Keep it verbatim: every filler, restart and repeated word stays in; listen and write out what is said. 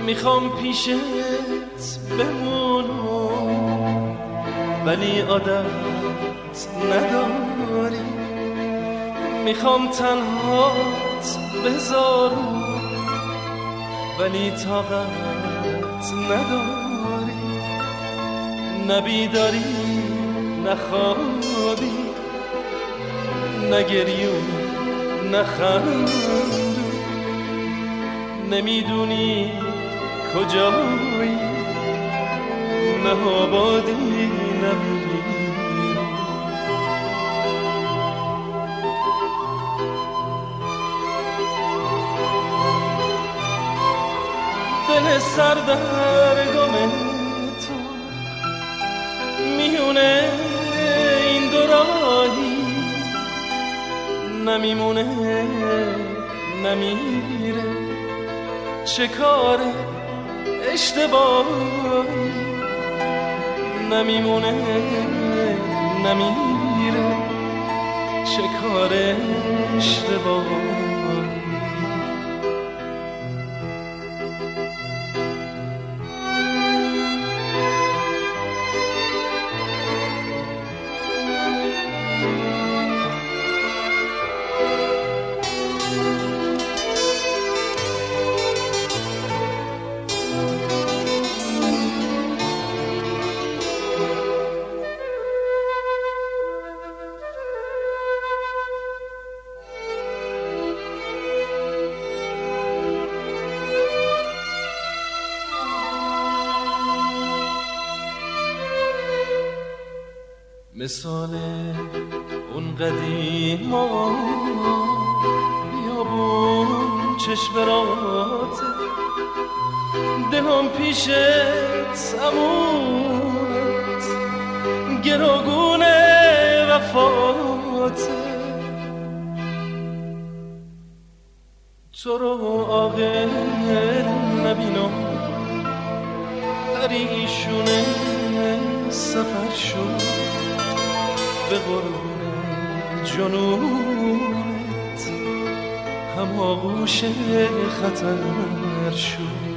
میخوام پیشت بمونم ولی عادت نداری، میخوام تنهات بذارم ولی طاقت نداری، نبیداری نخوابی نگریونی نخندی، نمیدونی کجایی نه آبادی نمیری، دل سردرگم تو میونه این دو راهی نمیمونه نمیره، چه کار اشتباهی نمیمونه نمیره، چه کار اشتباهی. مثال اون قدیما بیابون چشم راته، دلم پیش سموت گروگون وفاته، تو رو عاقل نبینم پریشونه سفر شد به قربون جنونت، هم آغوش خطر شد.